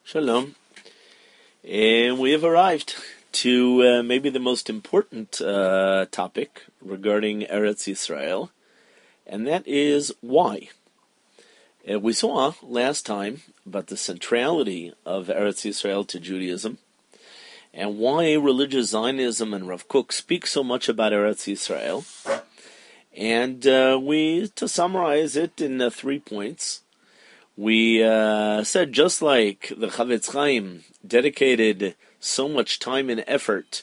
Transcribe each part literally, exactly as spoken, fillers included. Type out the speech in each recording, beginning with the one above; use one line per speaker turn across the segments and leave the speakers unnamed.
Shalom. And we have arrived to uh, maybe the most important uh, topic regarding Eretz Yisrael, and that is why. Uh, we saw last time about the centrality of Eretz Yisrael to Judaism, and why religious Zionism and Rav Kook speak so much about Eretz Yisrael. And uh, we, to summarize it in uh, three points, we uh, said just like the Chavetz Chaim dedicated so much time and effort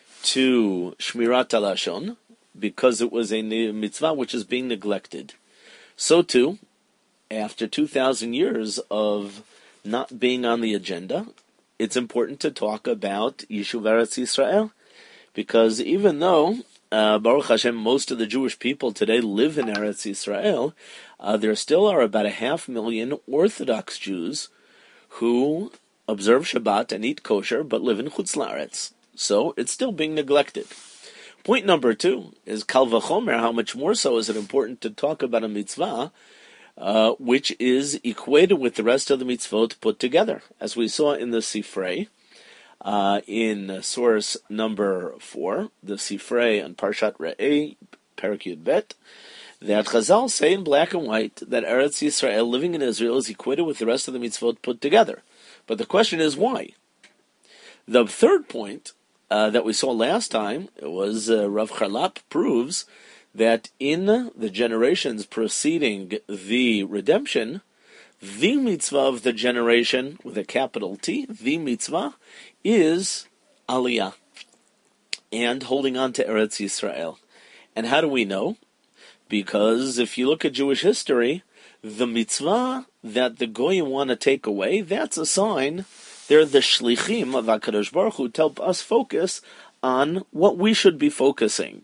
to Shmirat HaLashon because it was a mitzvah which is being neglected, so too, after two thousand years of not being on the agenda, it's important to talk about Yishuv Eretz Yisrael, because even though Uh, Baruch Hashem, most of the Jewish people today live in Eretz Yisrael, uh, there still are about a half million Orthodox Jews who observe Shabbat and eat kosher, but live in Chutz La'aretz. So it's still being neglected. Point number two is Kal Vachomer, how much more so is it important to talk about a mitzvah uh, which is equated with the rest of the mitzvot put together, as we saw in the Sifrei. Uh, in source number four, the Sifrei and Parshat Re'eh, Perek Yud Bet, that Chazal say in black and white that Eretz Yisrael, living in Israel, is equated with the rest of the mitzvot put together. But the question is why? The third point uh, that we saw last time was uh, Rav Charlap proves that in the generations preceding the redemption, the mitzvah of the generation, with a capital T, the mitzvah, is Aliyah, and holding on to Eretz Yisrael. And how do we know? Because if you look at Jewish history, the mitzvah that the Goyim want to take away, that's a sign they're the shlichim of HaKadosh Baruch Hu to help us focus on what we should be focusing.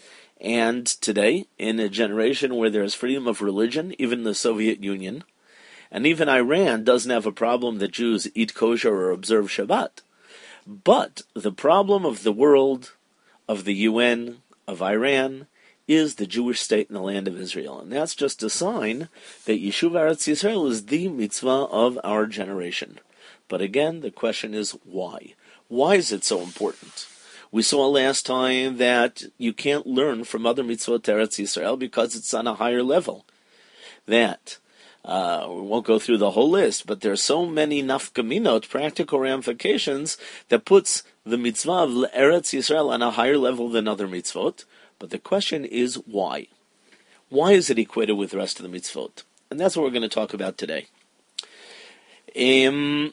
And today, in a generation where there's freedom of religion, even the Soviet Union, and even Iran doesn't have a problem that Jews eat kosher or observe Shabbat. But the problem of the world, of the U N, of Iran, is the Jewish state in the land of Israel. And that's just a sign that Yishuv Eretz Yisrael is the mitzvah of our generation. But again, the question is why? Why is it so important? We saw last time that you can't learn from other mitzvot Eretz Yisrael because it's on a higher level. That Uh, we won't go through the whole list, but there are so many nafkaminot, practical ramifications, that puts the mitzvah of Eretz Yisrael on a higher level than other mitzvot. But the question is why? Why is it equated with the rest of the mitzvot? And that's what we're going to talk about today. Um,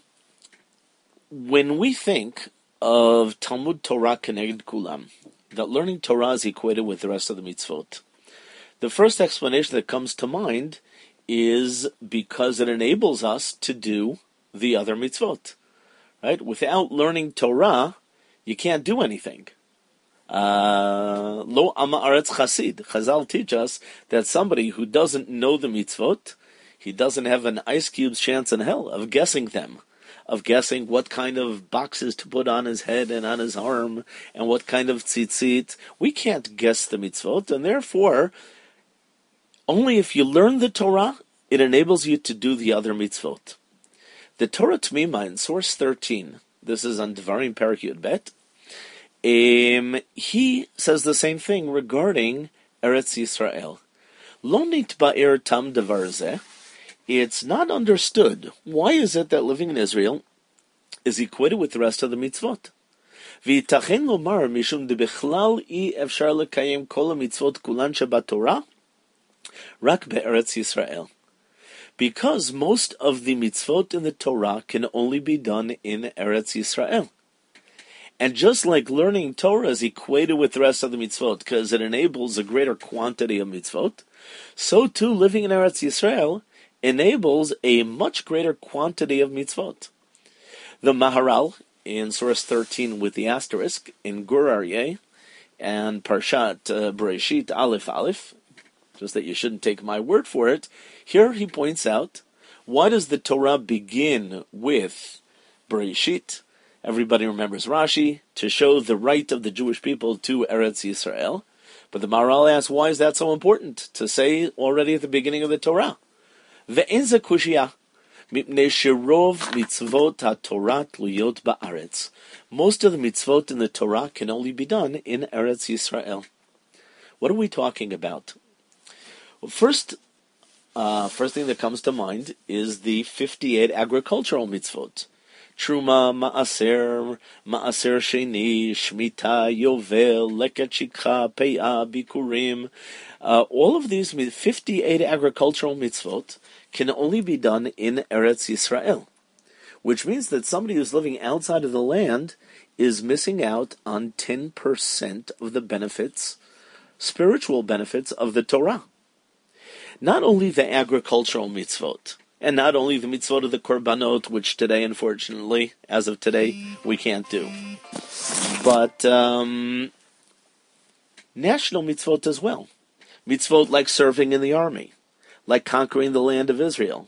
when we think of Talmud Torah Keneged Kulam, that learning Torah is equated with the rest of the mitzvot, the first explanation that comes to mind is because it enables us to do the other mitzvot, right? Without learning Torah, you can't do anything. Uh, Lo ama aretz chasid. Chazal teach us that somebody who doesn't know the mitzvot, he doesn't have an ice cube's chance in hell of guessing them, of guessing what kind of boxes to put on his head and on his arm, and what kind of tzitzit. We can't guess the mitzvot, and therefore, only if you learn the Torah, it enables you to do the other mitzvot. The Torah Tmima in source thirteen, this is on Devarim Perek Yud Bet, um, he says the same thing regarding Eretz Yisrael. Lo nitba'er tam devar zeh, it's not understood. Why is it that living in Israel is equated with the rest of the mitzvot? V'yitachen lomar mishum de bechlal I efshar lekayem kol mitzvot kulan shebatorah Rak be'eretz Yisrael. Because most of the mitzvot in the Torah can only be done in Eretz Yisrael. And just like learning Torah is equated with the rest of the mitzvot because it enables a greater quantity of mitzvot, so too living in Eretz Yisrael enables a much greater quantity of mitzvot. The Maharal, in source thirteen with the asterisk, in Gur Aryeh, and Parshat uh, Bereshit Aleph Aleph, just that you shouldn't take my word for it, here he points out, why does the Torah begin with Bereshit? Everybody remembers Rashi, to show the right of the Jewish people to Eretz Yisrael. But the Maharal asks, why is that so important to say already at the beginning of the Torah? Ve'en ze kushiyah, Mipnei sherov mitzvot haTorah tluyot ba'aretz. Most of the mitzvot in the Torah can only be done in Eretz Yisrael. What are we talking about? Well, first, uh, first thing that comes to mind is the fifty-eight agricultural mitzvot. Truma, Ma'aser, Ma'aser Sheni, Shmita, Yovel, Leket Shikha, Pe'ah, Bikurim. Uh, all of these fifty-eight agricultural mitzvot can only be done in Eretz Yisrael, which means that somebody who's living outside of the land is missing out on ten percent of the benefits, spiritual benefits of the Torah. Not only the agricultural mitzvot, and not only the mitzvot of the korbanot, which today, unfortunately, as of today, we can't do, but um, national mitzvot as well. Mitzvot like serving in the army, like conquering the land of Israel.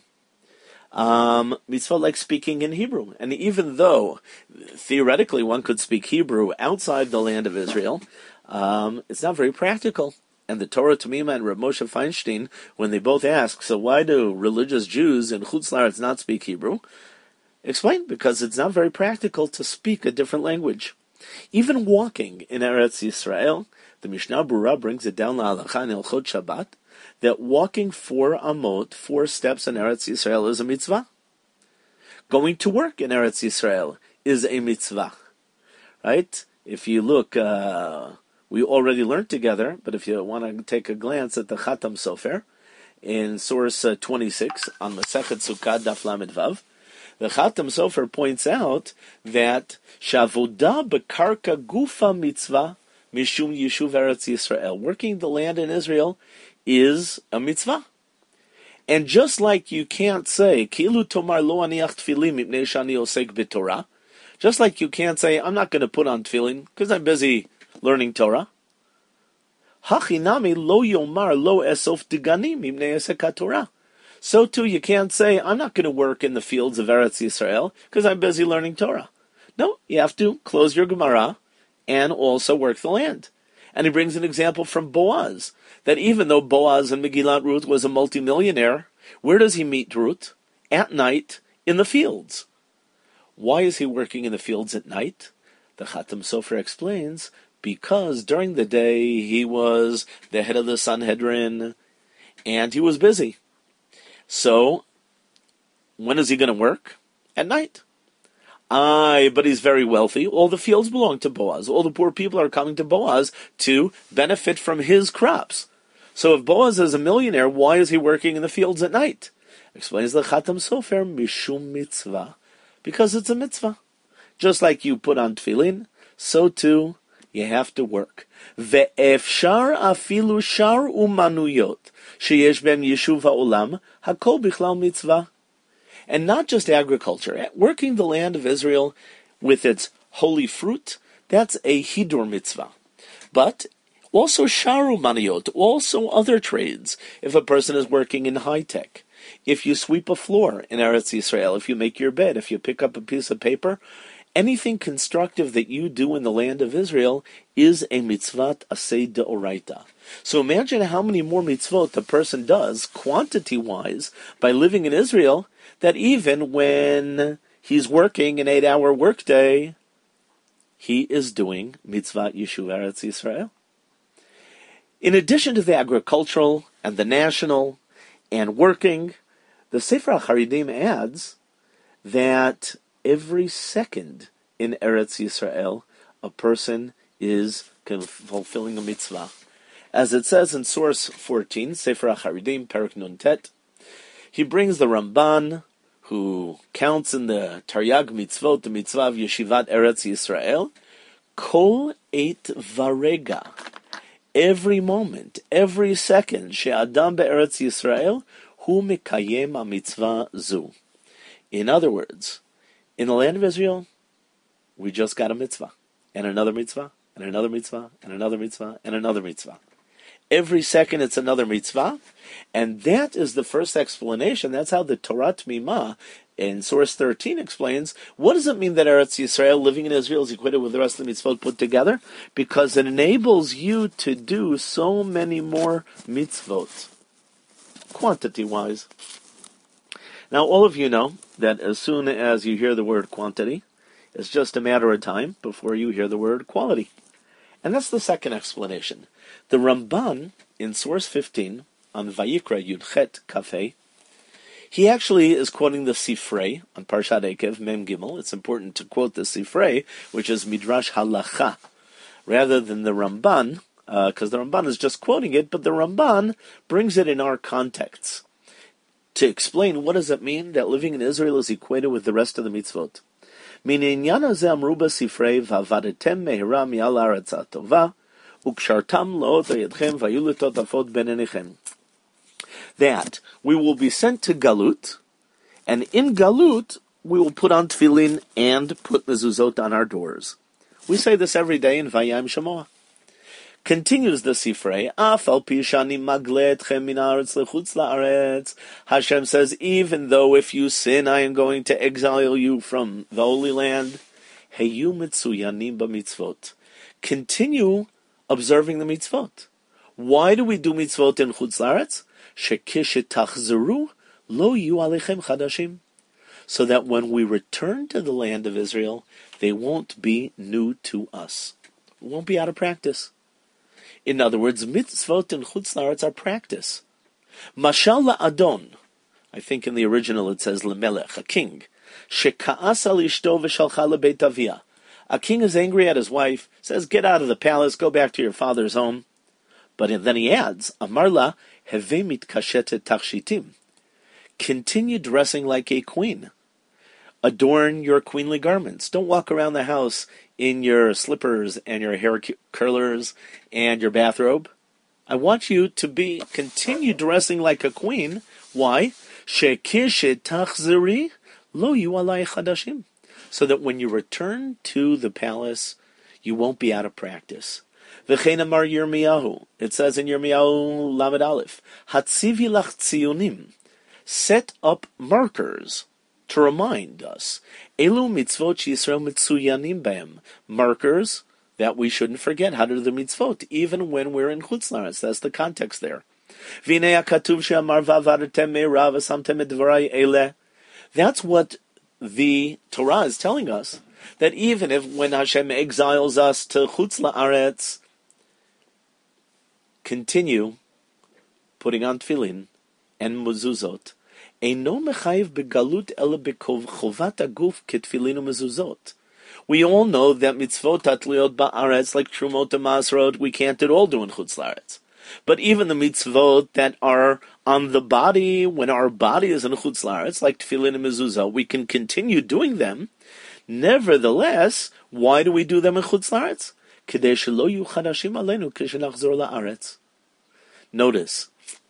Um, mitzvot like speaking in Hebrew. And even though, theoretically, one could speak Hebrew outside the land of Israel, um, it's not very practical. And the Torah Tamima and Reb Moshe Feinstein, when they both ask, so why do religious Jews in Chutz La'aretz not speak Hebrew? Explain, because it's not very practical to speak a different language. Even walking in Eretz Yisrael, the Mishnah Berurah brings it down la'alacha in Hilchot Shabbat, that walking four amot, four steps in Eretz Yisrael is a mitzvah. Going to work in Eretz Yisrael is a mitzvah. Right? If you look... Uh, We already learned together, but if you want to take a glance at the Chatam Sofer, in source uh, twenty-six, on Masechet Sukkah Daf Lamed Vav, the Chatam Sofer points out that Shavodah Bekarka Gufa Mitzvah Mishum Yishuv Eretz Yisrael. Working the land in Israel is a mitzvah. And just like you can't say, Kilu Tomar Lo Aniach Tfilim Mipnei Shani Osek B'Torah, just like you can't say, I'm not going to put on tefillin because I'm busy learning Torah. Hachinami lo yomar lo esof diganim mimnei esekat Torah. So too, you can't say, I'm not going to work in the fields of Eretz Yisrael because I'm busy learning Torah. No, you have to close your Gemara and also work the land. And he brings an example from Boaz, that even though Boaz in Megillat Ruth was a multimillionaire, where does he meet Ruth? At night, in the fields. Why is he working in the fields at night? The Chatam Sofer explains, because during the day he was the head of the Sanhedrin, and he was busy. So, when is he going to work? At night. Aye, but he's very wealthy. All the fields belong to Boaz. All the poor people are coming to Boaz to benefit from his crops. So if Boaz is a millionaire, why is he working in the fields at night? Explains the Chatam Sofer, Mishum Mitzvah. Because it's a mitzvah. Just like you put on tefillin, so too you have to work. Ve'efshar afilu shar umanuyot sheyesh ben yishuv ha'olam hakol bichlal mitzvah. And not just agriculture. Working the land of Israel with its holy fruit, that's a hidur mitzvah. But also shar umanuyot, also other trades. If a person is working in high tech, if you sweep a floor in Eretz Yisrael, if you make your bed, if you pick up a piece of paper, anything constructive that you do in the land of Israel is a mitzvat aseh deoraita. So imagine how many more mitzvot a person does, quantity-wise, by living in Israel, that even when he's working an eight-hour workday, he is doing mitzvat Yishuv Eretz Yisrael. In addition to the agricultural and the national and working, the Sefer HaCharidim adds that every second in Eretz Yisrael, a person is fulfilling a mitzvah. As it says in source fourteen, Sefer HaCharidim, Perek Nun Tet, he brings the Ramban, who counts in the Taryag Mitzvot, the mitzvah of Yeshivat Eretz Yisrael, Kol Eit Varega, every moment, every second, She'adam be'Eretz Yisrael, Hu Mekayem HaMitzvah Zu. In other words, in the land of Israel, we just got a mitzvah, and another mitzvah, and another mitzvah, and another mitzvah, and another mitzvah. Every second it's another mitzvah, and that is the first explanation. That's how the Torah Tamima in source thirteen explains, what does it mean that Eretz Yisrael, living in Israel, is equated with the rest of the mitzvot put together? Because it enables you to do so many more mitzvot, quantity-wise. Now, all of you know that as soon as you hear the word quantity, it's just a matter of time before you hear the word quality. And that's the second explanation. The Ramban, in source fifteen, on Vayikra Yudchet Kafeh, he actually is quoting the Sifrei on Parshat Ekev Mem Gimel. It's important to quote the Sifrei, which is Midrash Halacha, rather than the Ramban, because uh, the Ramban is just quoting it, but the Ramban brings it in our context to explain what does it mean that living in Israel is equated with the rest of the mitzvot. Min'inyan hazeh amru b'sifrei v'avadetem mehira mi'al haaretz hatova u'kshartam lo'ot hayedchem v'hayu letotafot ben einechem. That we will be sent to Galut, and in Galut we will put on tefillin and put mezuzot on our doors. We say this every day in Vayam Shemoah. Continues the Sifrei, Af al pi shani magle etchem min haaretz lechutz la'aretz. Hashem says, even though if you sin, I am going to exile you from the Holy Land. Heyu mitzuyanim b'mitzvot. Continue observing the mitzvot. Why do we do mitzvot in chutz la'aretz? Shekishetachzeru lo yu alechem chadashim. So that when we return to the land of Israel, they won't be new to us. We won't be out of practice. In other words, mitzvot and chutz la'aretz are practice. Mashal la'adon, I think in the original it says lemelech, a king. Sheka'as al ishto v'shalcha lebeit avia. A king is angry at his wife, says, get out of the palace, go back to your father's home. But then he adds, Amarla heve mitkashetet tachshitim. Continue dressing like a queen. Adorn your queenly garments. Don't walk around the house in your slippers and your hair curlers and your bathrobe. I want you to be continue dressing like a queen. Why? Shekishet tachzeri lo yu alai chadashim. So that when you return to the palace, you won't be out of practice. V'chein amar Yirmiyahu. It says in Yirmiyahu Lamed Aleph, Hatzivi lach tzionim. Set up markers to remind us. Elu mitzvot Yisrael mitzuyanim behem. Markers that we shouldn't forget how to do the mitzvot, even when we're in chutz la'aretz. That's the context there. V'nei hakatuv she'amar v'avadetem me'ira v'samtem et dvarai eleh. That's what the Torah is telling us, that even if when Hashem exiles us to chutz la'aretz, continue putting on tefillin and mezuzot. Eino mechayiv begalut ele bechovat aguf ketfilin umezuzot. We all know that mitzvot atliot ba'aretz, like trumot and masrot, we can't at all do in chutz la'aretz. But even the mitzvot that are on the body, when our body is in chutz la'aretz, like tefillin and mezuzah, we can continue doing them. Nevertheless, why do we do them in chutz la'aretz? Kedei shelo yu chadashim aleinu keshenachzor la'aretz. Notice,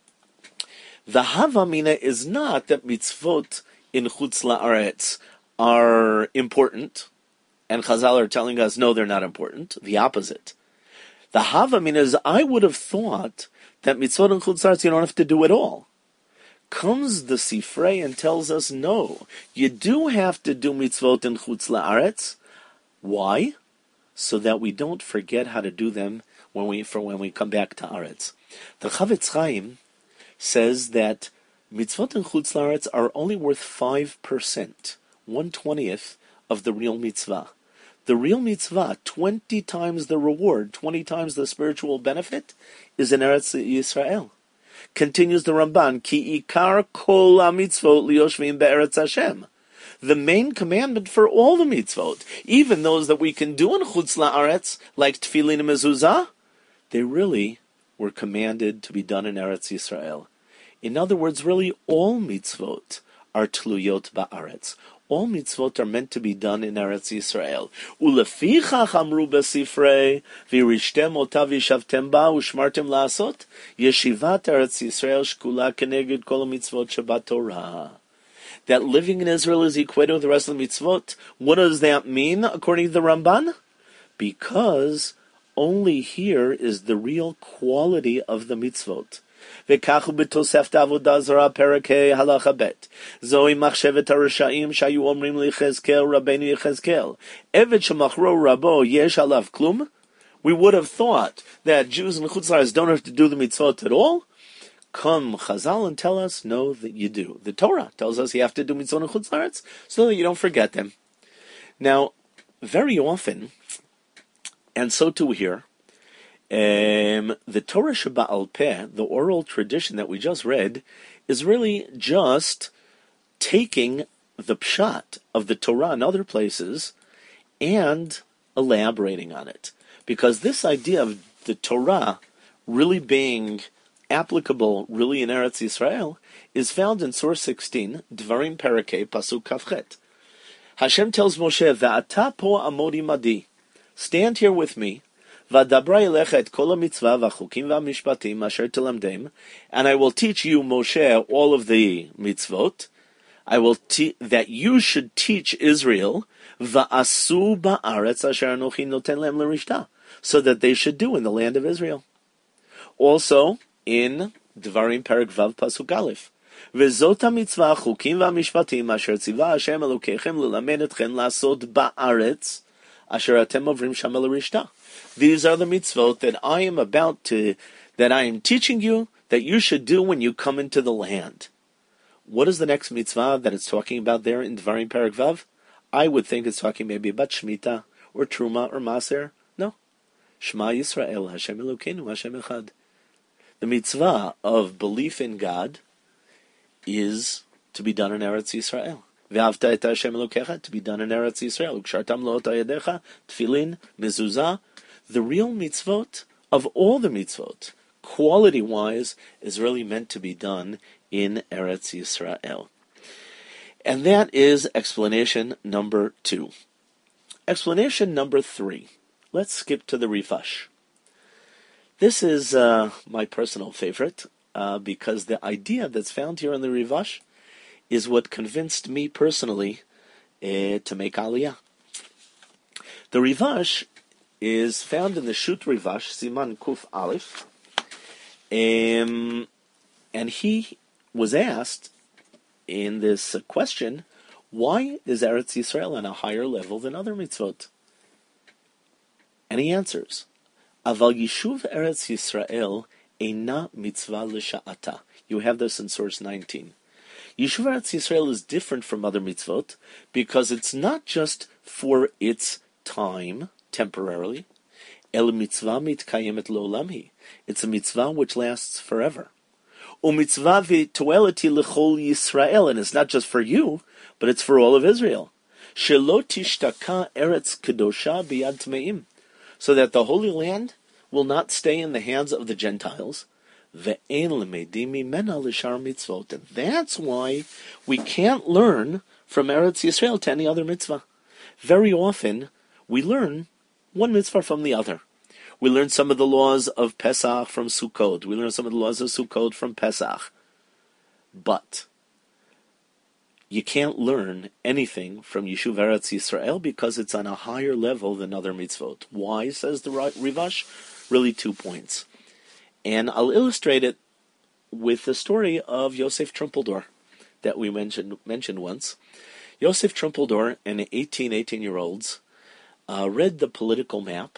the havamina is not that mitzvot in chutz la'aretz are important, and Chazal are telling us, no, they're not important. The opposite. The havamina is, I would have thought that mitzvot in chutz la'aretz you don't have to do at all. Comes the Sifrei and tells us, no, you do have to do mitzvot in chutz la'aretz. Why? So that we don't forget how to do them when we for when we come back to Aretz. The Chavetz Chaim says that mitzvot in chutz la'aretz are only worth five percent, one twentieth of the real mitzvah. The real mitzvah, twenty times the reward, twenty times the spiritual benefit, is in Eretz Yisrael. Continues the Ramban, Ki ikar kol ha-mitzvot liyoshvim be'eretz Hashem. The main commandment for all the mitzvot, even those that we can do in chutz la'aretz, like tefillin and mezuzah, they really were commanded to be done in Eretz Yisrael. In other words, really all mitzvot are tluyot ba'aretz. All mitzvot are meant to be done in Eretz Yisrael. Ulefichach amru b'sifrei v'irishtem otav yishavtem ba u'shmartem la'asot yeshivat Eretz Yisrael shkula keneged kol mitzvot Shabbat Torah. That living in Israel is equated with the rest of the mitzvot. What does that mean, according to the Ramban? Because only here is the real quality of the mitzvot. V'kachu b'tosefta avodah zara perakei halacha bet. Zohi machshevet harashaim shayu omrim lichezkel rabbeinu Yechezkel. Evet shemachro rabo yesh alav klum. We would have thought that Jews and Chutz la'aretz don't have to do the mitzvot at all. come Chazal and tell us, no, that you do. The Torah tells us you have to do mitzvot chutz la'aretz so that you don't forget them. Now, very often, and so too here, um, the Torah Sheba'al Peh, the oral tradition that we just read, is really just taking the pshat of the Torah in other places and elaborating on it. Because this idea of the Torah really being applicable really in Eretz Yisrael is found in Surah sixteen, Dvarim Parakeh, Pasuk Kavchet. Hashem tells Moshe, Va'ata po amodi madi, stand here with me, V'adabra elecha et kol ha-mitzvah v'chukim v'mishpatim asher tilamdem, and I will teach you, Moshe, all of the mitzvot. I will te- that you should teach Israel, Va'asu ba'aretz asher anochi noten lehem l'rishta, so that they should do in the land of Israel. Also, in Dvarim Perek Vav Pasuk Aleph, V'zot ha-mitzvah chukim v'mishpatim asher tziva Hashem Elokechem l'lamed etchem la'asot ba'aretz asher atem ovrim sham l'rishta. These are the mitzvot that I am about to, that I am teaching you that you should do when you come into the land. What is the next mitzvah that it's talking about there in Dvarim Perek Vav? I would think it's talking maybe about Shemitah or Truma or Maser. No. Shema Yisrael, Hashem Elokeinu, Hashem Echad. The mitzvah of belief in God is to be done in Eretz Yisrael. Ve'avta et Hashem Elokecha, to be done in Eretz Yisrael. Ukshartam lo yadecha, tefillin, mezuzah. The real mitzvot of all the mitzvot, quality-wise, is really meant to be done in Eretz Yisrael. And that is explanation number two. Explanation number three. Let's skip to the Rivash. This is uh, my personal favorite, uh, because the idea that's found here in the Rivash is what convinced me personally uh, to make Aliyah. The Rivash is found in the Shut Rivash, Siman Kuf Aleph, um, and he was asked in this question, why is Eretz Yisrael on a higher level than other mitzvot? And he answers, Aval Yishuv Eretz Yisrael eina mitzvah l'sha'ata. You have this in source nineteen. Yishuv Eretz Yisrael is different from other mitzvot because it's not just for its time, temporarily. El mitzvah mitkayemet lo'olam. It's a mitzvah which lasts forever. U'mitzvah v'toeleti l'chol Yisrael, and it's not just for you, but it's for all of Israel. Shelo tishtaka eretz kedosha biyad tmeim, so that the Holy Land will not stay in the hands of the Gentiles. Ve'en lemedim mimena l'shar mitzvot, and that's why we can't learn from Eretz Yisrael to any other mitzvah. Very often, we learn one mitzvah from the other. We learn some of the laws of Pesach from Sukkot. We learn some of the laws of Sukkot from Pesach. But you can't learn anything from Yishuv Eretz Yisrael because it's on a higher level than other mitzvot. Why, says the Rivash? Really two points. And I'll illustrate it with the story of Yosef Trumpeldor that we mentioned mentioned once. Yosef Trumpeldor and eighteen, eighteen-year-olds uh, read the political map,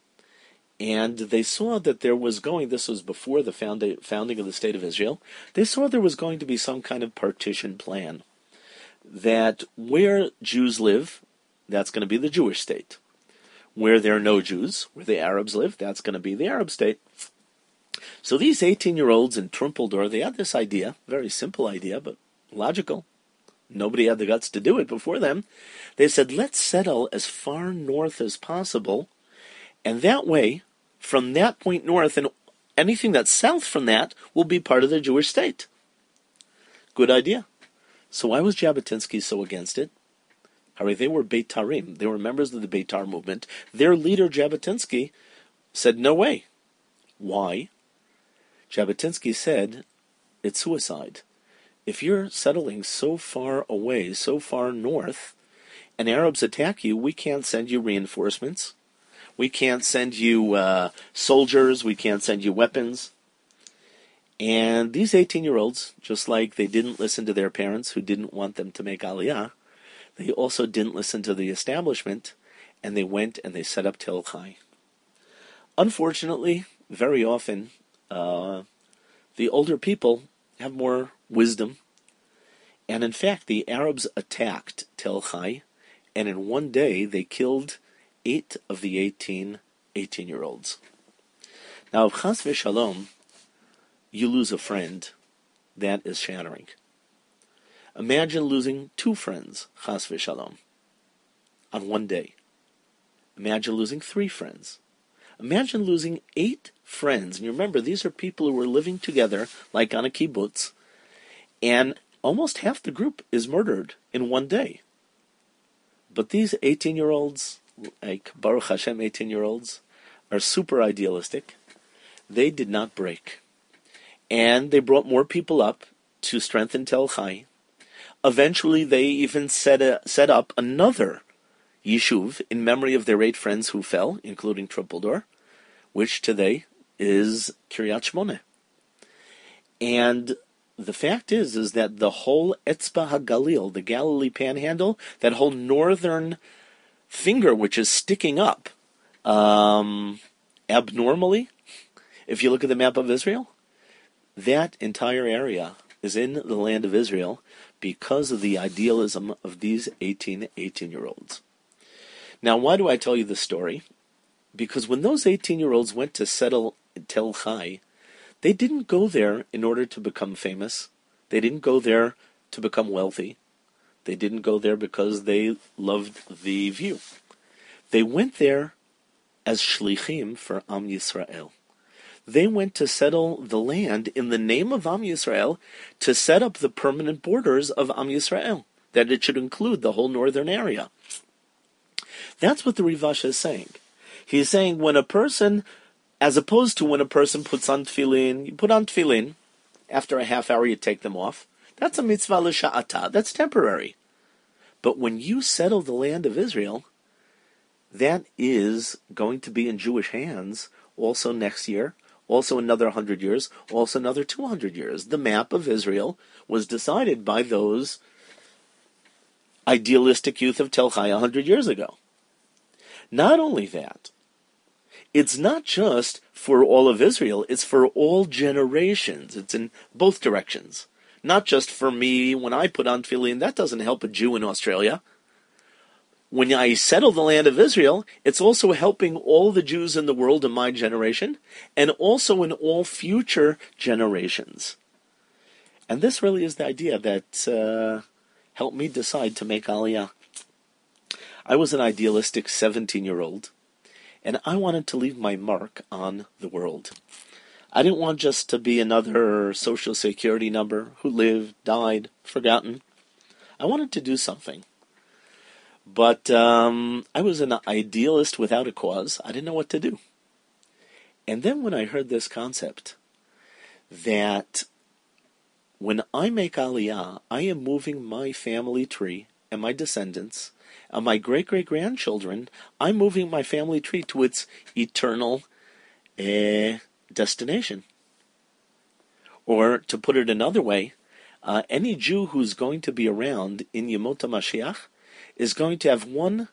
and they saw that there was going, this was before the found, founding of the State of Israel, they saw there was going to be some kind of partition plan. That where Jews live, that's going to be the Jewish state. Where there are no Jews, where the Arabs live, that's going to be the Arab state. So these eighteen-year-olds in Trumpeldor, they had this idea, very simple idea, but logical. Nobody had the guts to do it before them. They said, let's settle as far north as possible, and that way, from that point north, and anything that's south from that will be part of the Jewish state. Good idea. So why was Jabotinsky so against it? Harry, they were Beitarim. They were members of the Beitar movement. Their leader, Jabotinsky, said, no way. Why? Jabotinsky said, it's suicide. If you're settling so far away, so far north, and Arabs attack you, we can't send you reinforcements. We can't send you uh, soldiers. We can't send you weapons. And these eighteen-year-olds, just like they didn't listen to their parents who didn't want them to make Aliyah, they also didn't listen to the establishment, and they went and they set up Tel Chai. Unfortunately, very often, uh, the older people have more wisdom. And in fact, the Arabs attacked Tel Chai, and in one day they killed eight of the eighteen eighteen-year-olds. Now, if chas v'shalom, you lose a friend, that is shattering. Imagine losing two friends, chas v'shalom, on one day. Imagine losing three friends. Imagine losing eight friends. And you remember, these are people who were living together, like on a kibbutz, and almost half the group is murdered in one day. But these eighteen-year-olds, like Baruch Hashem eighteen-year-olds, are super idealistic. They did not break. And they brought more people up to strengthen Tel Chai. Eventually, they even set, a, set up another yishuv in memory of their eight friends who fell, including Tripledor, which today is Kiryat Shmona. And the fact is, is that the whole Etzba HaGalil, the Galilee Panhandle, that whole northern finger which is sticking up um, abnormally, if you look at the map of Israel, that entire area is in the land of Israel because of the idealism of these eighteen eighteen-year-olds. Now, why do I tell you this story? Because when those eighteen-year-olds went to settle in Tel Chai, they didn't go there in order to become famous. They didn't go there to become wealthy. They didn't go there because they loved the view. They went there as shlichim for Am Yisrael. They went to settle the land in the name of Am Yisrael to set up the permanent borders of Am Yisrael, that it should include the whole northern area. That's what the Rivash is saying. He's saying when a person, as opposed to when a person puts on tefillin, you put on tefillin, after a half hour you take them off, that's a mitzvah l'sha'ata, that's temporary. But when you settle the land of Israel, that is going to be in Jewish hands also next year, also another one hundred years, also another two hundred years. The map of Israel was decided by those idealistic youth of Tel Chai one hundred years ago. Not only that, it's not just for all of Israel, it's for all generations. It's in both directions. Not just for me when I put on tefillin, that doesn't help a Jew in Australia. When I settle the land of Israel, it's also helping all the Jews in the world in my generation, and also in all future generations. And this really is the idea that uh, helped me decide to make Aliyah. I was an idealistic seventeen-year-old, and I wanted to leave my mark on the world. I didn't want just to be another social security number who lived, died, forgotten. I wanted to do something. But um, I was an idealist without a cause. I didn't know what to do. And then when I heard this concept, that when I make Aliyah, I am moving my family tree and my descendants and my great-great-grandchildren, I'm moving my family tree to its eternal uh, destination. Or, to put it another way, uh, any Jew who's going to be around in Yemot HaMashiach is going to have one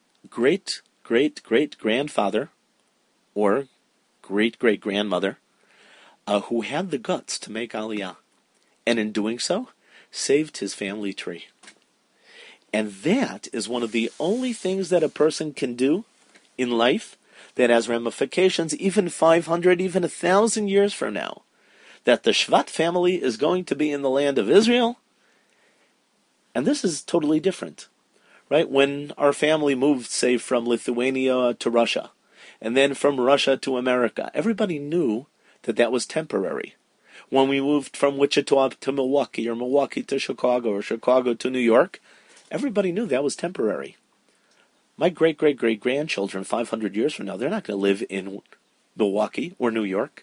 great-great-great-grandfather or great-great-grandmother uh, who had the guts to make Aliyah, and in doing so, saved his family tree. And that is one of the only things that a person can do in life that has ramifications even five hundred, even one thousand years from now. That the Shvat family is going to be in the land of Israel. And this is totally different. Right? When our family moved, say, from Lithuania to Russia, and then from Russia to America, everybody knew that that was temporary. When we moved from Wichita to Milwaukee, or Milwaukee to Chicago, or Chicago to New York, everybody knew that was temporary. My great-great-great-grandchildren, five hundred years from now, they're not going to live in Milwaukee or New York.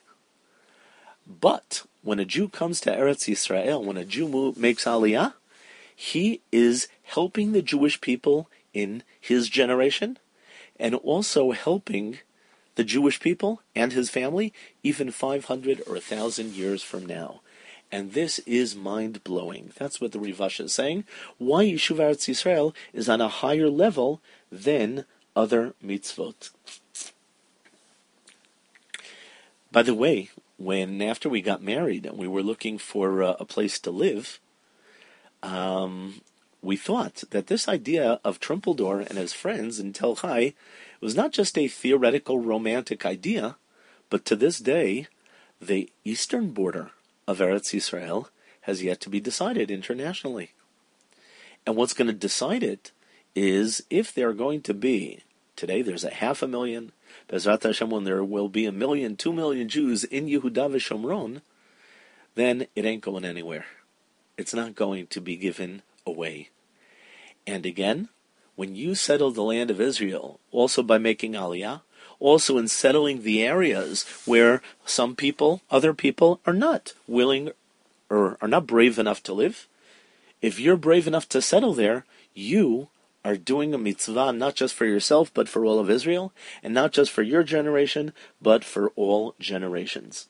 But when a Jew comes to Eretz Yisrael, when a Jew move, makes Aliyah, he is helping the Jewish people in his generation, and also helping the Jewish people and his family even five hundred or one thousand years from now. And this is mind-blowing. That's what the Rivash is saying. Why Yeshuv Eretz Yisrael is on a higher level than other mitzvot. By the way, when after we got married and we were looking for uh, a place to live, um, we thought that this idea of Trumpeldor and his friends in Tel Chai was not just a theoretical romantic idea, but to this day, the eastern border of Eretz Yisrael has yet to be decided internationally. And what's going to decide it is if there are going to be, today there's a half a million, Bezrat Hashem, when there will be a million, two million Jews in Yehuda v'Shomron, then it ain't going anywhere. It's not going to be given away. And again, when you settle the land of Israel, also by making Aliyah, also in settling the areas where some people, other people, are not willing or are not brave enough to live, if you're brave enough to settle there, you are doing a mitzvah not just for yourself, but for all of Israel, and not just for your generation, but for all generations.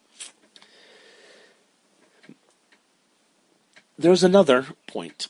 There's another point.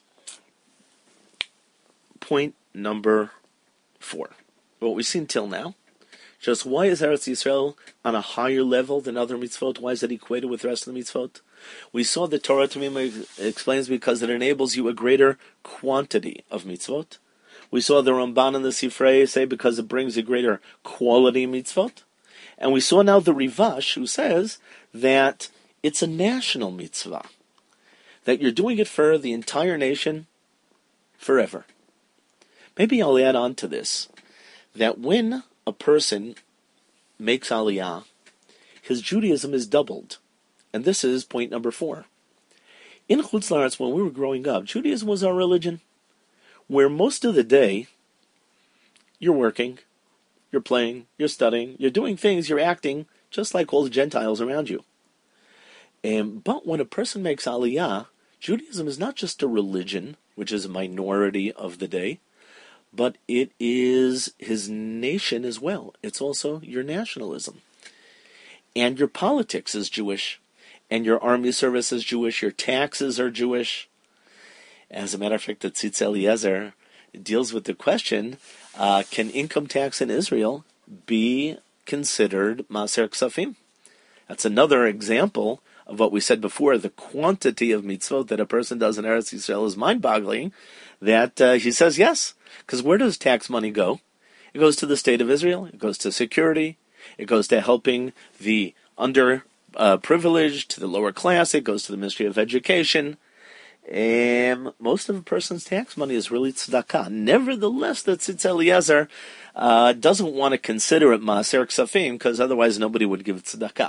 Point number four. What we've seen till now, just why is Eretz Yisrael on a higher level than other mitzvot? Why is it equated with the rest of the mitzvot? We saw the Torah Tamim explains because it enables you a greater quantity of mitzvot. We saw the Ramban and the Sifrei say because it brings a greater quality mitzvot. And we saw now the Rivash who says that it's a national mitzvah, that you're doing it for the entire nation forever. Maybe I'll add on to this, that when a person makes Aliyah, his Judaism is doubled. And this is point number four. In Chutz La'aretz, when we were growing up, Judaism was our religion, where most of the day, you're working, you're playing, you're studying, you're doing things, you're acting, just like all the Gentiles around you. Um, but when a person makes Aliyah, Judaism is not just a religion, which is a minority of the day, but it is his nation as well. It's also your nationalism. And your politics is Jewish. And your army service is Jewish. Your taxes are Jewish. As a matter of fact, the Tzitz Eliezer deals with the question, uh, can income tax in Israel be considered Maser Ksafim? That's another example of what we said before. The quantity of mitzvot that a person does in Eretz Yisrael is mind-boggling, that uh, he says yes. Because where does tax money go? It goes to the state of Israel. It goes to security. It goes to helping the underprivileged, uh, to the lower class. It goes to the Ministry of Education. And most of a person's tax money is really tzedakah. Nevertheless, the Tzitz Eliezer uh, doesn't want to consider it Maaser Ksafim, because otherwise nobody would give it tzedakah.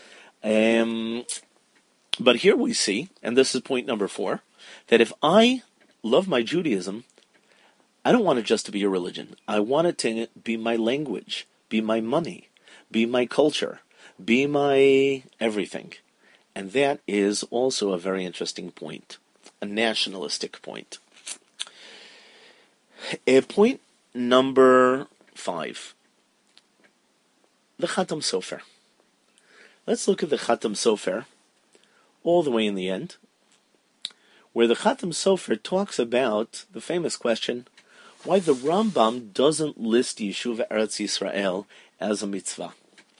Um, but here we see, and this is point number four, that if I love my Judaism, I don't want it just to be a religion. I want it to be my language, be my money, be my culture, be my everything. And that is also a very interesting point, a nationalistic point. Uh, point number five, the Chatam Sofer. Let's look at the Chatam Sofer all the way in the end, where the Chatam Sofer talks about the famous question, why the Rambam doesn't list Yeshuva Eretz Yisrael as a mitzvah.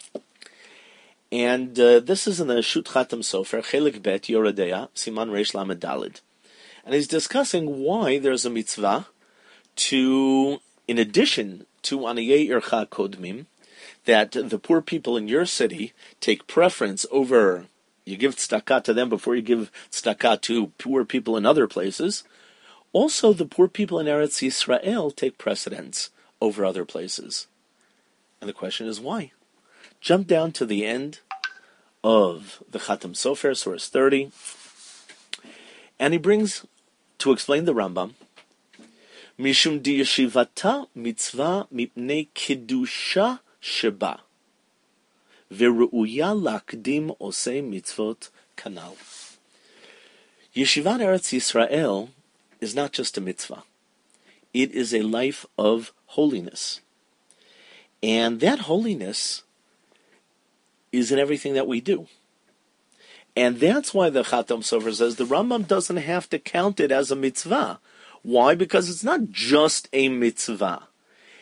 And uh, this is in the Shut Chatam Sofer, Chelik Bet, Yoredeya, Siman Reish Lamed Daled. And he's discussing why there's a mitzvah to, in addition to Aniyei Ircha Kodmim, that the poor people in your city take preference over, you give tzedakah to them before you give tzedakah to poor people in other places. Also, the poor people in Eretz Yisrael take precedence over other places. And the question is why? Jump down to the end of the Chatam Sofer, source thirty, and he brings, to explain the Rambam, Mishum di yeshivata mitzvah mipnei kiddusha sheba v'ru'uya lakdim osei mitzvot kanal. Yeshivat Eretz Yisrael is not just a mitzvah. It is a life of holiness. And that holiness is in everything that we do. And that's why the Chatam Sofer says the Rambam doesn't have to count it as a mitzvah. Why? Because it's not just a mitzvah.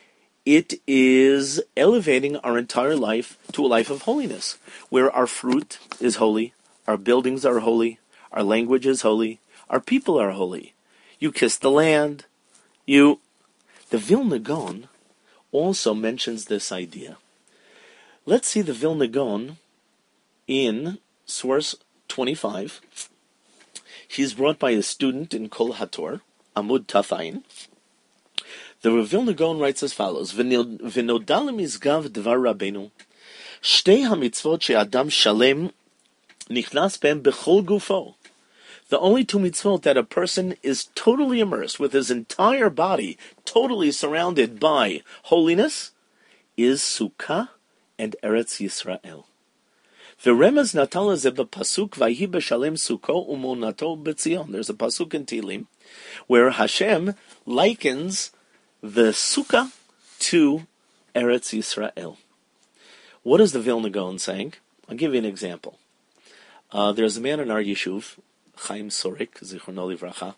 It is elevating our entire life to a life of holiness, where our fruit is holy, our buildings are holy, our language is holy, our people are holy. You kiss the land. You, the Vilna Gaon also mentions this idea. Let's see the Vilna Gaon in source twenty-five. He's brought by a student in Kol Hator, Amud Tafayin. The Vilna Gaon writes as follows: V'noda lemizgav dvar Rabbeinu, shtei hamitzvot she'adam shalem nichnas behem bechol gufo. The only two mitzvot that a person is totally immersed with his entire body, totally surrounded by holiness, is Sukkah and Eretz Yisrael. V'remez natala ze b'pasuk vayhi b'shalem Sukko u'monato b'tzion. There's a pasuk in Tehillim where Hashem likens the Sukkah to Eretz Yisrael. What is the Vilna Gaon saying? I'll give you an example. Uh, there's a man in our yeshuv, Chaim Sorik, Zichrono Livracha,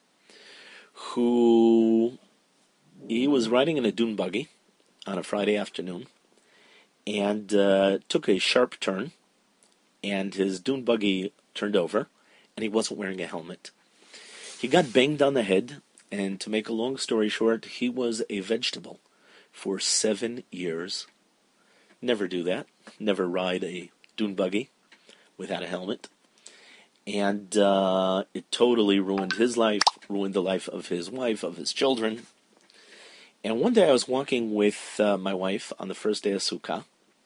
who he was riding in a dune buggy on a Friday afternoon and uh, took a sharp turn, and his dune buggy turned over, and he wasn't wearing a helmet. He got banged on the head, and to make a long story short, he was a vegetable for seven years. Never do that. Never ride a dune buggy without a helmet. And uh, it totally ruined his life, ruined the life of his wife, of his children. And one day I was walking with uh, my wife on the first day of Sukkah,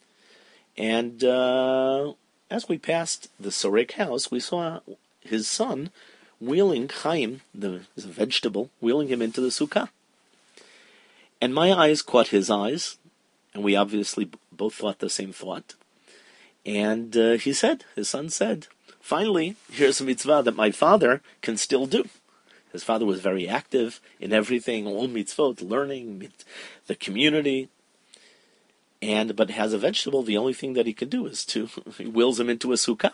and uh, as we passed the Sorek house, we saw his son wheeling Chaim, the, the vegetable, wheeling him into the Sukkah. And my eyes caught his eyes, and we obviously b- both thought the same thought. And uh, he said, his son said, finally, here's a mitzvah that my father can still do. His father was very active in everything, all mitzvot, learning, mit- the community. And but as a vegetable, the only thing that he can do is to, he wheels him into a sukkah.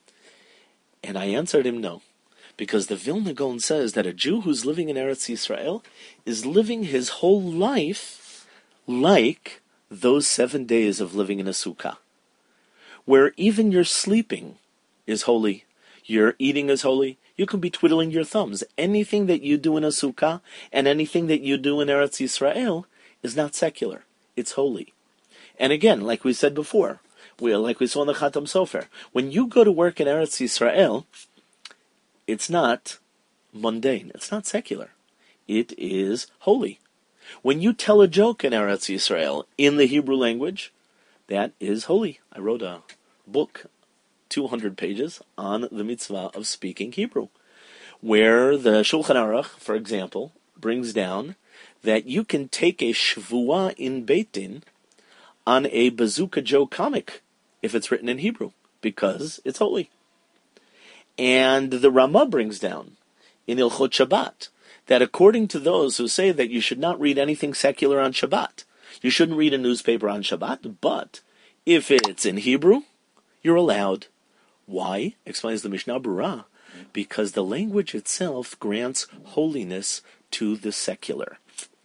And I answered him no. Because the Vilna Gaon says that a Jew who's living in Eretz Yisrael is living his whole life like those seven days of living in a sukkah, where even your sleeping is holy, your eating is holy, you can be twiddling your thumbs. Anything that you do in a sukkah and anything that you do in Eretz Yisrael is not secular, it's holy. And again, like we said before, we, like we saw in the Khatam Sofer, when you go to work in Eretz Yisrael, it's not mundane, it's not secular, it is holy. When you tell a joke in Eretz Yisrael in the Hebrew language, that is holy. I wrote a book, two hundred pages, on the mitzvah of speaking Hebrew, where the Shulchan Aruch, for example, brings down that you can take a shvuah in Beit Din on a Bazooka Joe comic if it's written in Hebrew, because it's holy. And the Ramah brings down in Ilchot Shabbat that according to those who say that you should not read anything secular on Shabbat, you shouldn't read a newspaper on Shabbat, but if it's in Hebrew, you're allowed. Why? Explains the Mishnah Berurah. Because the language itself grants holiness to the secular.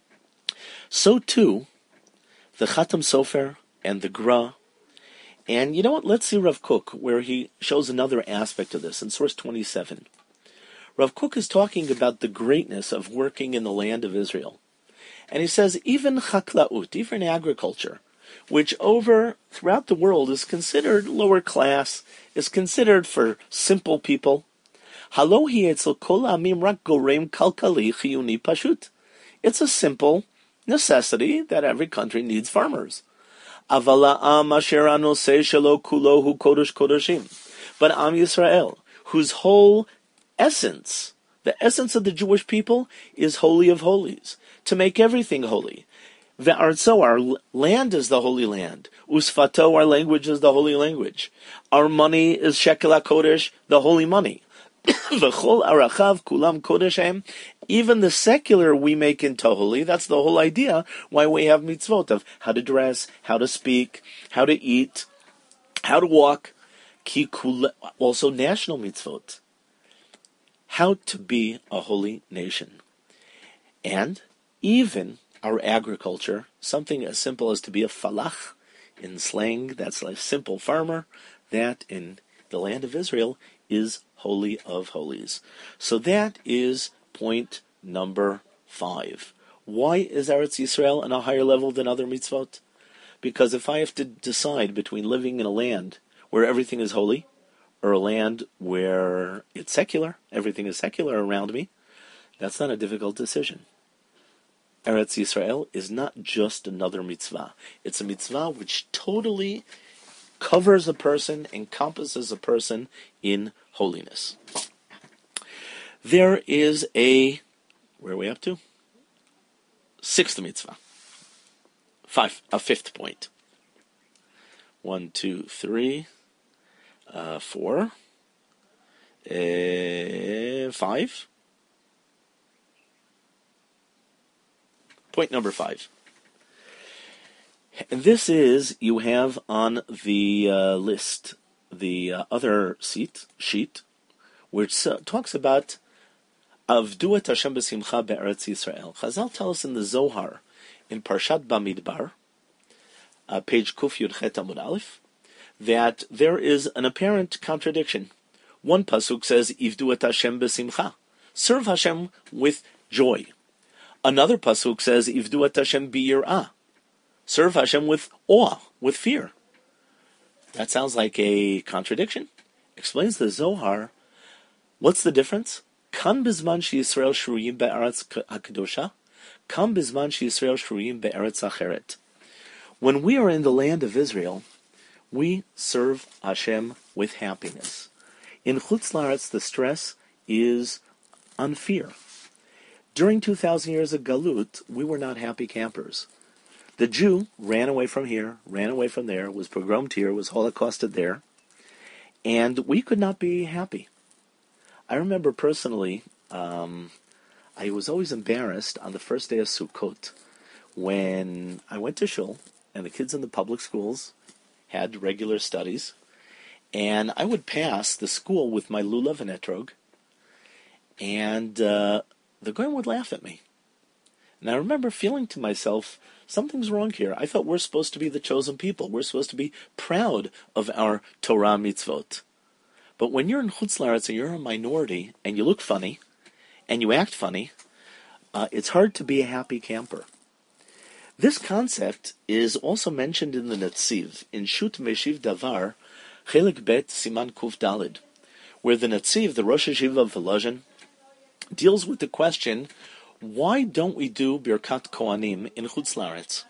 So too, the Khatam Sofer and the Gra. And you know what? Let's see Rav Kook, where he shows another aspect of this in source twenty-seven. Rav Kook is talking about the greatness of working in the land of Israel. And he says, even chaklaut, even agriculture, which over throughout the world is considered lower class, is considered for simple people. Halohi etzel kol amim rak gorem kalkali chiyuni pashut. It's a simple necessity that every country needs farmers. Avala am asher anoseh shelo kulohu kodesh kodeshim. But Am Yisrael, whose whole essence, the essence of the Jewish people, is holy of holies, to make everything holy. Ve'artzo, our land is the holy land. Usfato, our language is the holy language. Our money is shekel HaKodesh, the holy money. V'chol arachav kulam kodeshem. Even the secular we make into holy. That's the whole idea why we have mitzvot of how to dress, how to speak, how to eat, how to walk. Ki kula, also national mitzvot. How to be a holy nation. And even our agriculture, something as simple as to be a falach in slang, that's like a simple farmer, that in the land of Israel is holy of holies. So that is point number five. Why is Eretz Yisrael on a higher level than other mitzvot? Because if I have to decide between living in a land where everything is holy, or a land where it's secular, everything is secular around me, that's not a difficult decision. Eretz Yisrael is not just another mitzvah. It's a mitzvah which totally covers a person, encompasses a person in holiness. There is a, where are we up to? Sixth mitzvah. Five, a fifth point. One, two, three, uh, four, uh, five. Point number five. And this is, you have on the uh, list, the uh, other seat, sheet, which uh, talks about Avdu et Hashem b'simcha be'eretz Yisrael. Chazal tell us in the Zohar, in Parshat Bamidbar, uh, page Kuf Yud Chet Amud Aleph, that there is an apparent contradiction. One pasuk says, Ivdu et Hashem b'simcha, serve Hashem with joy. Another pasuk says, Ivdu et Hashem b'yir'ah, serve Hashem with awe, with fear. That sounds like a contradiction. Explains the Zohar. What's the difference? Kan bizman she Yisrael shuruyim be'aretz hakadosha, kan bizman she Yisrael shuruyim be'aretz acheret. When we are in the land of Israel, we serve Hashem with happiness. In Chutz La'aretz, the stress is on fear. During two thousand years of Galut, we were not happy campers. The Jew ran away from here, ran away from there, was pogromed here, was holocausted there, and we could not be happy. I remember personally, um, I was always embarrassed on the first day of Sukkot when I went to shul and the kids in the public schools had regular studies, and I would pass the school with my lulav and etrog, and uh, the goyim would laugh at me. And I remember feeling to myself, something's wrong here. I thought we're supposed to be the chosen people. We're supposed to be proud of our Torah mitzvot. But when you're in Chutz La'aretz and you're a minority, and you look funny, and you act funny, uh, it's hard to be a happy camper. This concept is also mentioned in the Netziv, in Shut Meshiv Davar, Chelik Bet Siman Kuf Dalid, where the Netziv, the Rosh Hashiva of Volozhin, deals with the question, why don't we do Birkat Kohanim in Chutz La'aretz?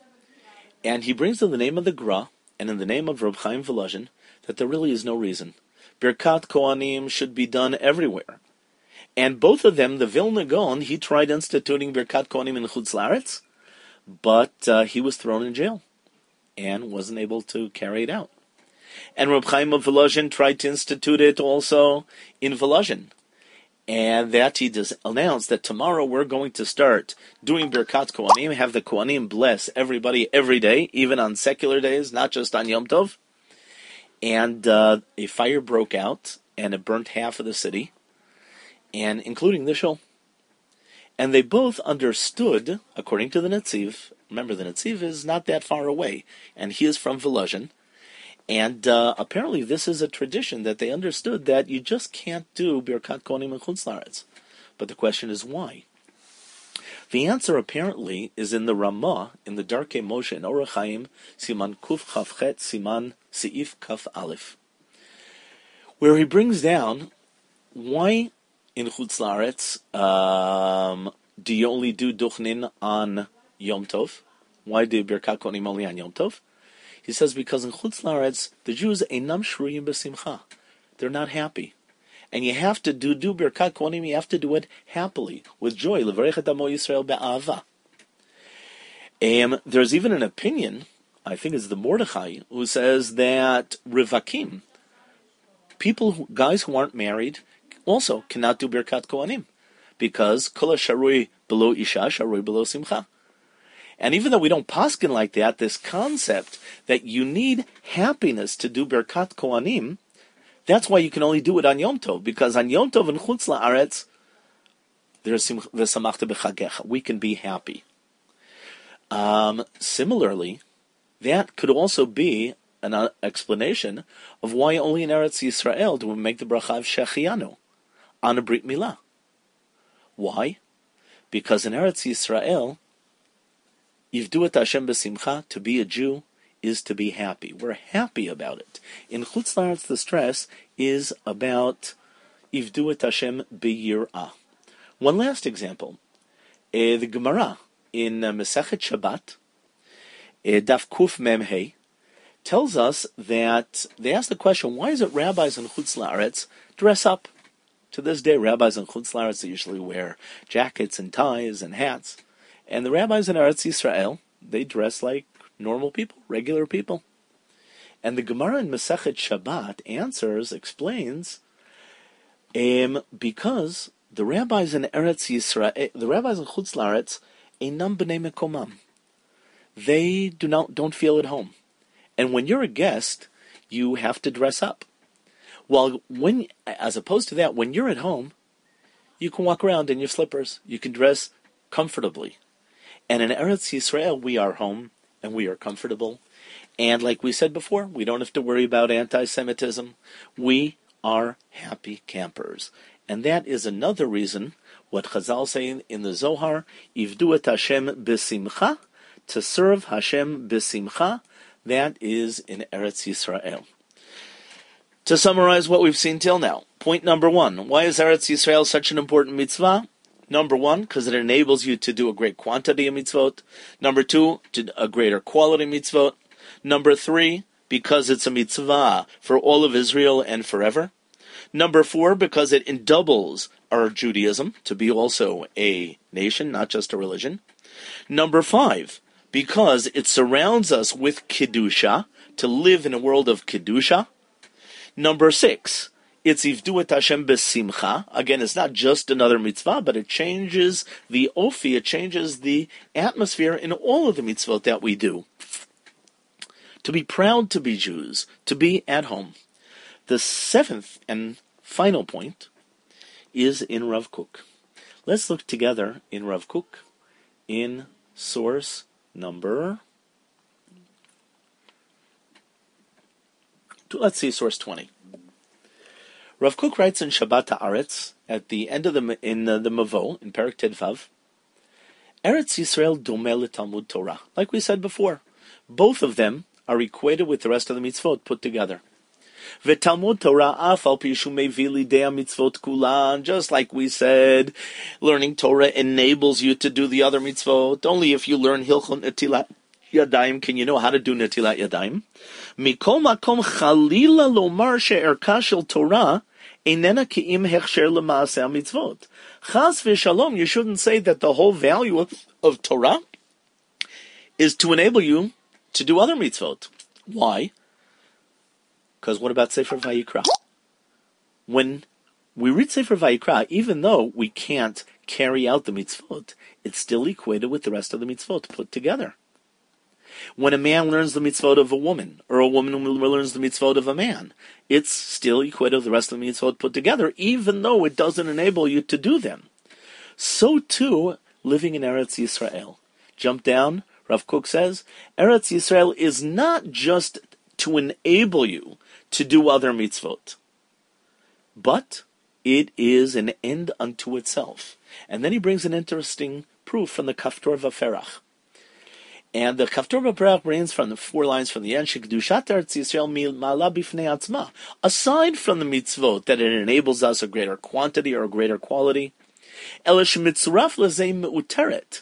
And he brings in the name of the Gra, and in the name of Reb Chaim Volozhin, that there really is no reason. Birkat Kohanim should be done everywhere. And both of them, the Vilna Gaon, he tried instituting Birkat Kohanim in Chutz La'aretz, but uh, he was thrown in jail and wasn't able to carry it out. And Reb Chaim of Volozhin tried to institute it also in Volozhin. And that he does announce that tomorrow we're going to start doing Birkat Kohanim, have the Kohanim bless everybody every day, even on secular days, not just on Yom Tov. And uh, a fire broke out, and it burnt half of the city, and including the shul. And they both understood, according to the Netziv, remember the Netziv is not that far away, and he is from Volozhin, and uh, apparently this is a tradition that they understood that you just can't do Birkat Kohanim and Chutz La'aretz. But the question is why? The answer apparently is in the Ramah, in the Darkei Moshe, in Orach Chaim, Siman Kuf Chavchet, Siman Seif Kaf Aleph, where he brings down why in Chutz La'aretz um, do you only do Duchnin on Yom Tov? Why do Birkat Kohanim only on Yom Tov? He says because in Chutz La'aretz the Jews einam shruyim b'simcha, they're not happy. And you have to do, do Birkat Kohanim, you have to do it happily, with joy. Levarech et Amo Yisrael be'ava. Um, there's even an opinion, I think it's the Mordechai, who says that Rivakim, people, who, guys who aren't married, also cannot do Birkat Kohanim, because Kol Sharui below Isha, Sharui below Simcha. And even though we don't paskin like that, this concept that you need happiness to do Birkat Kohanim, that's why you can only do it on Yom Tov, because on Yom Tov and Chutz La'aretz, there's v'samachta b'chagecha. We can be happy. Um, similarly, that could also be an uh, explanation of why only in Eretz Yisrael do we make the bracha of Shechianu on a Brit Milah. Why? Because in Eretz Yisrael, Yivdu et Hashem b'simcha, to be a Jew is to be happy. We're happy about it. In Chutz La'aretz, the stress is about Yivdu et Hashem b'yir'ah. One last example. Uh, the Gemara in uh, Masechet Shabbat, uh, Daf Kuf Mem Hey, tells us that they ask the question, why is it rabbis in Chutz La'aretz dress up? To this day, rabbis in Chutz La'aretz usually wear jackets and ties and hats. And the rabbis in Eretz Yisrael, they dress like normal people, regular people. And the Gemara in Masechet Shabbat answers, explains, um, because the rabbis in Eretz Yisrael, the rabbis in Chutz La'aretz, einam b'nei mekomam. They do not don't feel at home. And when you're a guest, you have to dress up. Well, when, as opposed to that, when you're at home, you can walk around in your slippers. You can dress comfortably. And in Eretz Yisrael, we are home and we are comfortable. And like we said before, we don't have to worry about anti-Semitism. We are happy campers. And that is another reason what Chazal say in the Zohar, Yivdu et Hashem b'simcha, to serve Hashem b'simcha, that is in Eretz Yisrael. To summarize what we've seen till now, point number one, why is Eretz Yisrael such an important mitzvah? Number one, because it enables you to do a great quantity of mitzvot. Number two, to a greater quality mitzvot. Number three, because it's a mitzvah for all of Israel and forever. Number four, because it doubles our Judaism to be also a nation, not just a religion. Number five, because it surrounds us with Kedusha, to live in a world of Kedusha. Number six, it's Yivdu et Hashem b'simcha. Again, it's not just another mitzvah, but it changes the ofi, it changes the atmosphere in all of the mitzvot that we do. To be proud to be Jews, to be at home. The seventh and final point is in Rav Kook. Let's look together in Rav Kook in source number... Let's see source twenty. Rav Kook writes in Shabbat Haaretz at the end of the in uh, the Mavo in Perek Tedvav, Eretz Yisrael domeh leTalmud Torah. Like we said before, both of them are equated with the rest of the mitzvot put together. VeTalmud Torah af al pi shu mevi lidei mitzvot kulan. Just like we said, learning Torah enables you to do the other mitzvot. Only if you learn Hilchot Netilat Yadayim can you know how to do Netilat Yadayim. Mikol makom chalila lomar she'erka shel Torah einena ki'im hechsher lemaaseh mitzvot. Chas v'shalom, you shouldn't say that the whole value of, of Torah is to enable you to do other mitzvot. Why? Because what about Sefer Vayikra? When we read Sefer Vayikra, even though we can't carry out the mitzvot, it's still equated with the rest of the mitzvot put together. When a man learns the mitzvot of a woman, or a woman learns the mitzvot of a man, it's still equated with the rest of the mitzvot put together, even though it doesn't enable you to do them. So too, living in Eretz Yisrael. Jump down, Rav Kook says, Eretz Yisrael is not just to enable you to do other mitzvot, but it is an end unto itself. And then he brings an interesting proof from the Kaftor Vaferach. And the Kaftor Vaferach brings from the four lines from the end, Shekdushat Eretz Yisrael ma'ala bifnei atzma. Aside from the mitzvot, that it enables us a greater quantity or a greater quality, Elish mitzuraf lezei me'uteret.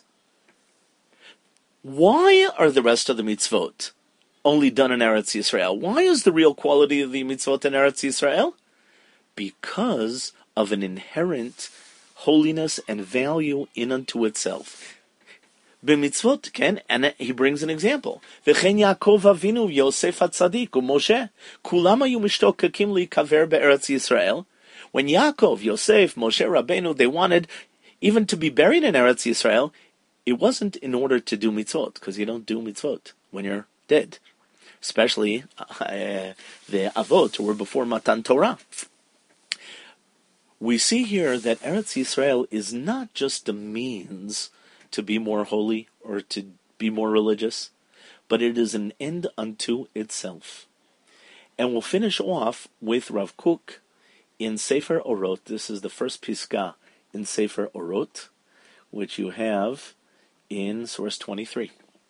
Why are the rest of the mitzvot only done in Eretz Yisrael? Why is the real quality of the mitzvot in Eretz Yisrael? Because of an inherent holiness and value in unto itself. B'mitzvot, Ken, and he brings an example. V'chen Yaakov Avinu, Yosef HaTzadik, u'Moshe, kulam hayu mishtokakim li'kaver be'Eretz Yisrael. When Yaakov, Yosef, Moshe Rabbeinu, they wanted even to be buried in Eretz Yisrael, it wasn't in order to do mitzvot, because you don't do mitzvot when you're dead. Especially uh, the Avot, who were before Matan Torah. We see here that Eretz Yisrael is not just a means to be more holy or to be more religious, but it is an end unto itself. And we'll finish off with Rav Kook in Sefer Orot. This is the first Piska in Sefer Orot, which you have in source twenty-three.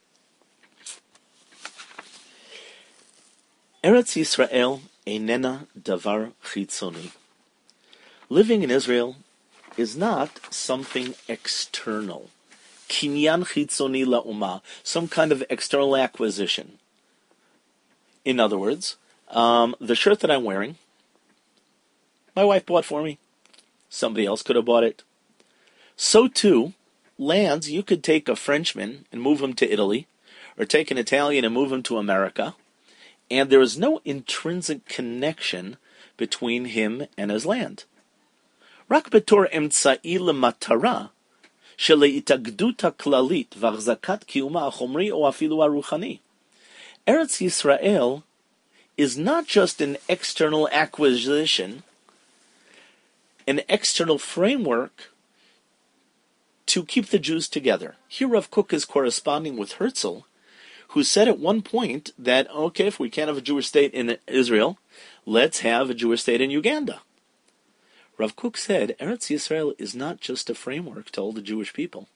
Eretz Yisrael einena davar chitzoni. Living in Israel is not something external. Kinyan chitzoni la'umah, some kind of external acquisition. In other words, um, the shirt that I'm wearing, my wife bought for me. Somebody else could have bought it. So too, lands, you could take a Frenchman and move him to Italy, or take an Italian and move him to America, and there is no intrinsic connection between him and his land. Rak betor emtsa'i lematara, sheleitagdut haklalit v'achzakat kiyuma hachomri o afilu haruchani. Eretz Yisrael is not just an external acquisition, an external framework to keep the Jews together. Here Rav Kook is corresponding with Herzl, who said at one point that, okay, if we can't have a Jewish state in Israel, let's have a Jewish state in Uganda. Rav Kook said, Eretz Yisrael is not just a framework to all the Jewish people.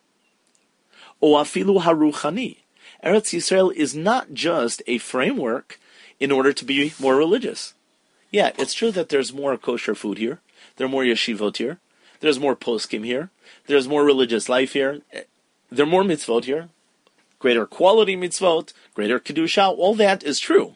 O afilu haruchani. Eretz Yisrael is not just a framework in order to be more religious. Yeah, it's true that there's more kosher food here. There are more yeshivot here. There's more poskim here. There's more religious life here. There are more mitzvot here. Greater quality mitzvot, greater kedusha, all that is true.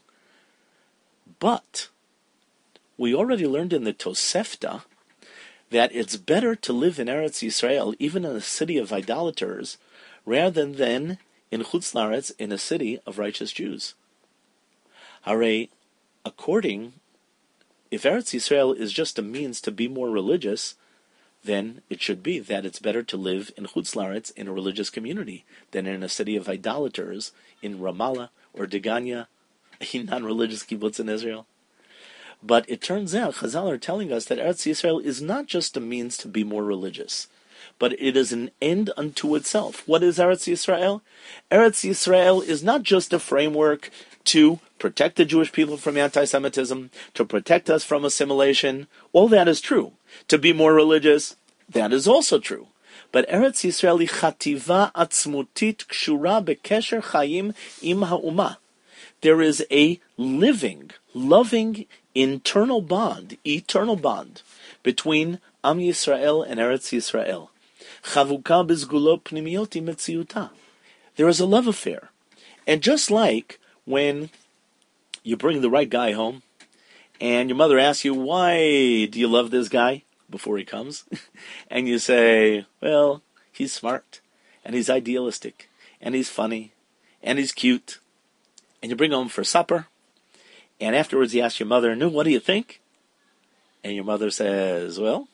But we already learned in the Tosefta that it's better to live in Eretz Yisrael, even in a city of idolaters, rather than in Chutz La'aretz, in a city of righteous Jews. Hare, according, if Eretz Yisrael is just a means to be more religious, then it should be that it's better to live in Chutz La'aretz, in a religious community, than in a city of idolaters in Ramallah or Degania, a non-religious kibbutz in Israel. But it turns out, Chazal are telling us that Eretz Yisrael is not just a means to be more religious, but it is an end unto itself. What is Eretz Yisrael? Eretz Yisrael is not just a framework to protect the Jewish people from anti-Semitism, to protect us from assimilation. All that is true. To be more religious, that is also true. But Eretz Yisrael chativa atzmutit kshura bekesher chayim im ha'umah. There is a living, loving, internal bond, eternal bond, between Am Yisrael and Eretz Yisrael. Chavuka bizgulo pnimiyot metziuta. There is a love affair. And just like when you bring the right guy home, and your mother asks you, why do you love this guy before he comes? And you say, well, he's smart, and he's idealistic, and he's funny, and he's cute. And you bring him home for supper, and afterwards you ask your mother, no, what do you think? And your mother says, well,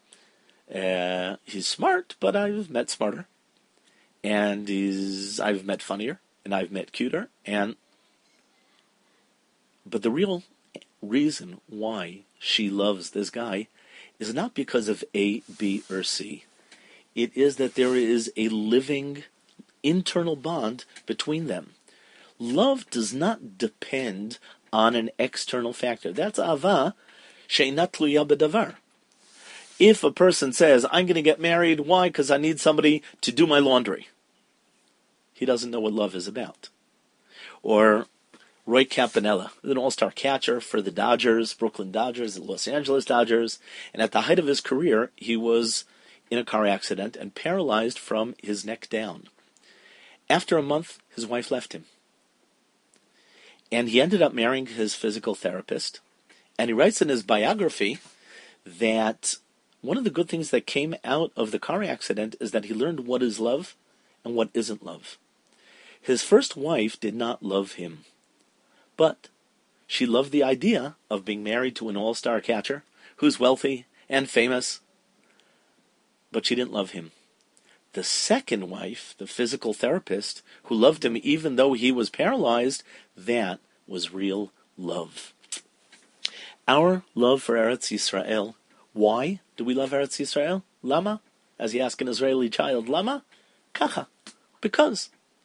uh, he's smart, but I've met smarter. And he's I've met funnier, and I've met cuter, and but the real reason why she loves this guy is not because of A, B, or C. It is that there is a living internal bond between them. Love does not depend on an external factor. That's ava she'ina tluya b'davar. If a person says, I'm going to get married, why? Because I need somebody to do my laundry. He doesn't know what love is about. Or Roy Campanella, an all-star catcher for the Dodgers, Brooklyn Dodgers, the Los Angeles Dodgers, and at the height of his career, he was in a car accident and paralyzed from his neck down. After a month, his wife left him. And he ended up marrying his physical therapist, and he writes in his biography that one of the good things that came out of the car accident is that he learned what is love and what isn't love. His first wife did not love him. But she loved the idea of being married to an all-star catcher who's wealthy and famous. But she didn't love him. The second wife, the physical therapist, who loved him even though he was paralyzed, that was real love. Our love for Eretz Yisrael. Why do we love Eretz Yisrael? Lama? As you ask an Israeli child, Lama? Kacha. Because.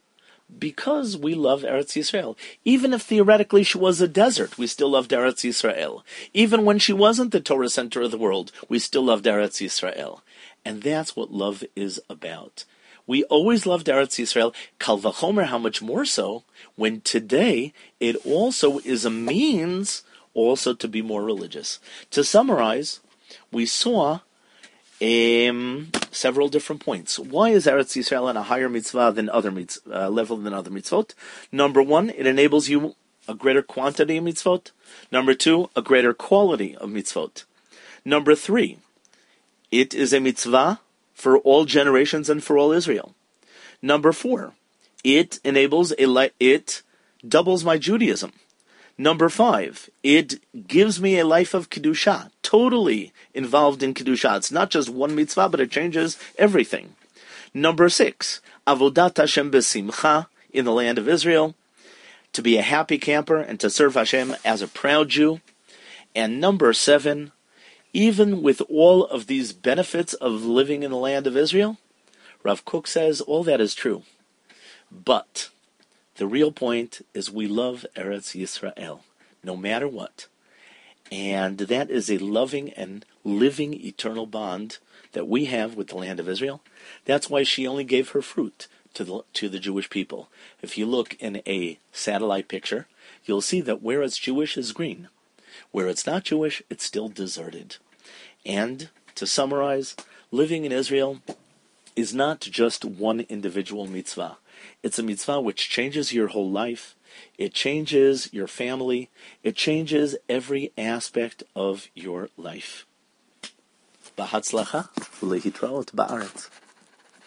Because we love Eretz Yisrael. Even if theoretically she was a desert, we still loved Eretz Yisrael. Even when she wasn't the Torah center of the world, we still loved Eretz Yisrael. And that's what love is about. We always loved Eretz Yisrael. Kal vachomer, how much more so, when today it also is a means also to be more religious. To summarize, we saw um, several different points. Why is Eretz Yisrael on a higher mitzvah than other mitz, uh, level than other mitzvot? Number one, it enables you a greater quantity of mitzvot. Number two, a greater quality of mitzvot. Number three, it is a mitzvah for all generations and for all Israel. Number four, it enables a li- it doubles my Judaism. Number five, it gives me a life of Kedusha, totally involved in Kedusha. It's not just one mitzvah, but it changes everything. Number six, Avodat Hashem B'Simcha, in the land of Israel, to be a happy camper and to serve Hashem as a proud Jew. And number seven, even with all of these benefits of living in the land of Israel, Rav Kook says all that is true. But the real point is we love Eretz Yisrael, no matter what. And that is a loving and living eternal bond that we have with the land of Israel. That's why she only gave her fruit to the, to the Jewish people. If you look in a satellite picture, you'll see that where it's Jewish is green. Where it's not Jewish, it's still deserted. And to summarize, living in Israel is not just one individual mitzvah. It's a mitzvah which changes your whole life. It changes your family. It changes every aspect of your life. B'hatzlacha u'lehitraot ba'aretz.